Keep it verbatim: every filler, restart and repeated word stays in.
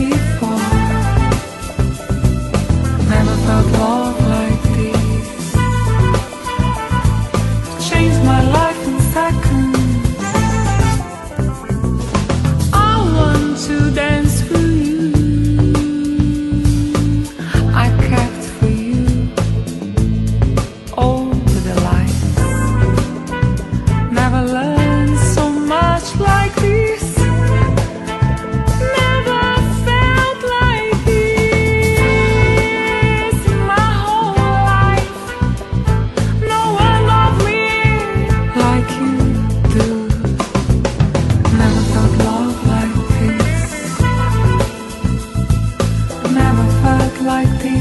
before. Never felt love like this. Changed my life in seconds. I want to dance for you. I kept for you over the lights. Never learned so much like this. Never felt like this my whole life. No one loved me like you do. Never felt love like this. Never felt like this.